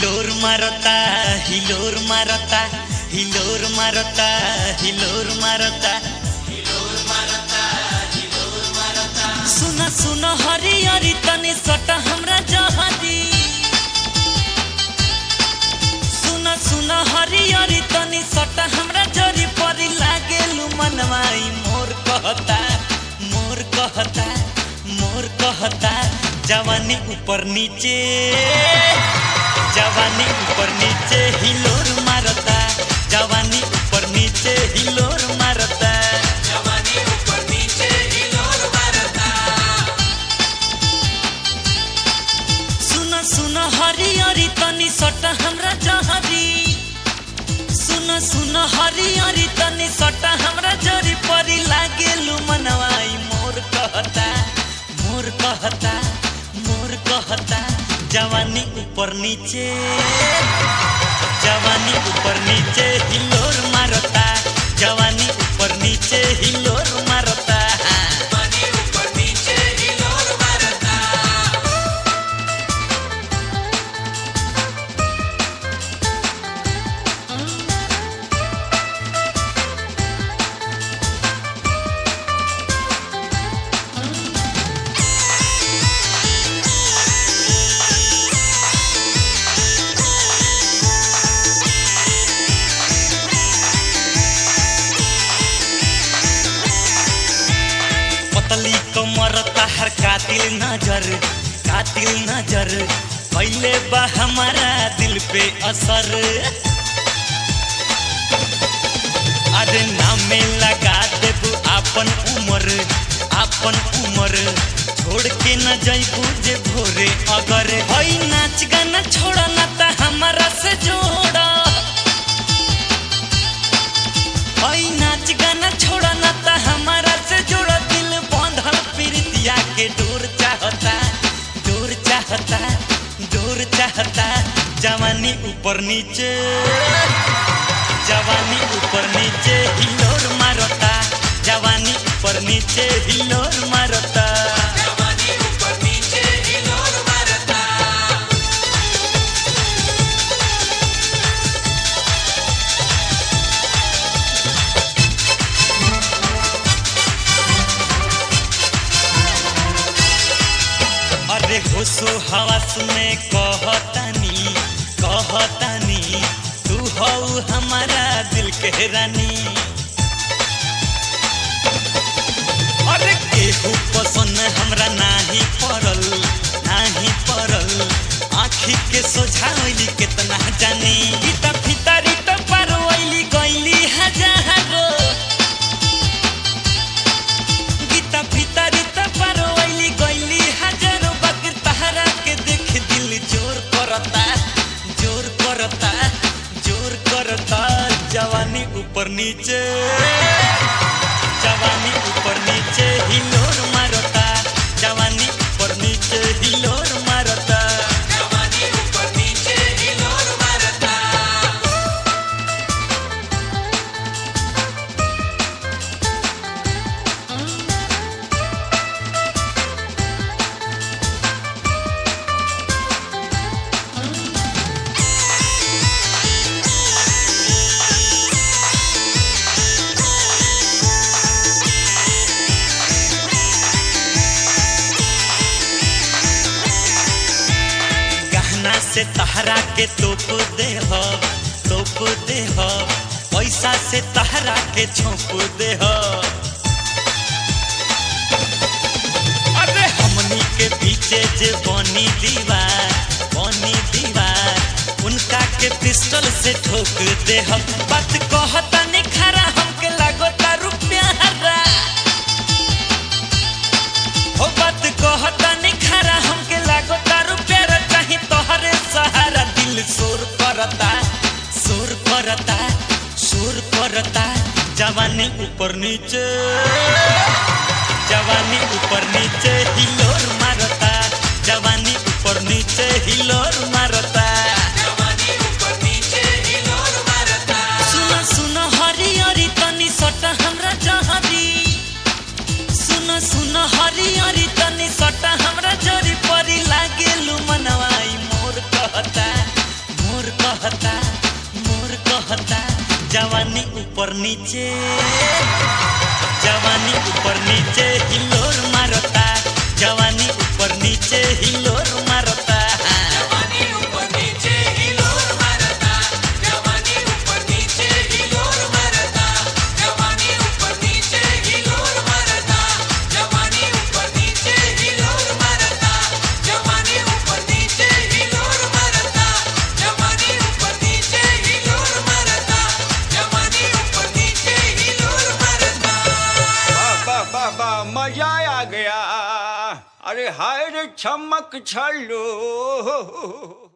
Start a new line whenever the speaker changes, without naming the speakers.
हिलोर मारता हिलोर मारता हिलोर मारता हिलोर मारता हिलोर मारता हिलोर मारता। सुना सुना हरी हरी तनी सटा हमरा जहरी। सुना सुना हरी हरी तनी सटा हमरा जरी परी लागेलु मनवाई मोर कहता मोर कहता मोर कहता। जवानी ऊपर नीचे जवानी ऊपर नीचे हिलोर मारता। जवानी ऊपर नीचे हिलोर मारता।
जवानी ऊपर नीचे हिलोर मारता।
सुना सुना हरी हरी तनी सटा हमरा जहरी। सुना सुना हरी हरी तनी सटा हमरा जरी परी लागेलु मनवाई मोर कहता मोर कहता मोर कहता। जवानी ऊपर नीचे जवानी ऊपर नीचे हिलोर मारता। जवानी ऊपर नीचे हिलोर मारता।
जवानी ऊपर नीचे हिलोर मारता।
पतली कमर तहर कातिल नजर पहले बा हमारा दिल पे असर। अरे नामे लगा देबू आपन उमर छोड़ के न जइबू जे भोरे अगर। हई नाच गाना छोड़ा ना ता हमारा से जोड़ा। हई नाच गाना छोड़ा ना ता हमारा से जोड़ा। दिल बांधल प्रीतिया के डोर चाहता डोर चाहता डोर चाहता। जवानी ऊपर नीचे जवानी ऊपर नीचे हिलोर मारता। जवानी ऊपर नीचे हिलोर मारता।
जवानी ऊपर नीचे हिलोर मारता।
अरे होशो हवास में कहतानी तू हऊ हमारा दिल के रानी। अरे केहू पसंद हमरा नाही पड़ल आँखी के सोझावली कितना जानी। गीता फितारी तो पारवली गईली हजारो। गीता फितारी तो पारवली गईली हजारो। बाकी तहरा के देख दिल जोर करता जोर करता जोर करता। जवानी ऊपर नीचे जवानी ऊपर नीचे हिलोर मारता। जवानी ऊपर नीचे हिलोर मारता।
जवानी ऊपर नीचे हिलोर मारता।
गहना से तहरा के तोप दे हो पैसा से तहरा के छोप दे हो। अरे हमनी के पीछे जे बनी दीवार उनका के पिस्टल से ठोक दे हो। बात कहता नहीं खरा हमके लागता रुपया हरा। हो बात कहता नहीं खरा हमके लागता रुपया चाही तोहरे सहारा। दिल शोर करता जवानी ऊपर नीचे जवानी ऊपर नीचे हिलोर मारता। जवानी ऊपर नीचे हिलोर मारता।
जवानी ऊपर नीचे हिलोर मारता।
सुना सुना हरी हरी तनी सटा हमरा जहरी। सुना सुना हरी हरी तनी सटा हमरा जरी परी लागेलु मनवाई मोर कहता नीचे जवानी ऊपर नीचे हिलोर मारता जवानी ऊपर नीचे हिलोर मारता
जवानी ऊपर नीचे हिलोर मारता जवानी ऊपर नीचे हिलोर मारता जवानी ऊपर नीचे हिलोर मारता जवानी ऊपर नीचे हिलोर मारता जवानी ऊपर नीचे हिलोर मारता जवानी ऊपर नीचे हिलोर मारता जवानी ऊपर नीचे हिलोर मारता
बाबा मजा आ गया। अरे हाय रे चमक छल्लो।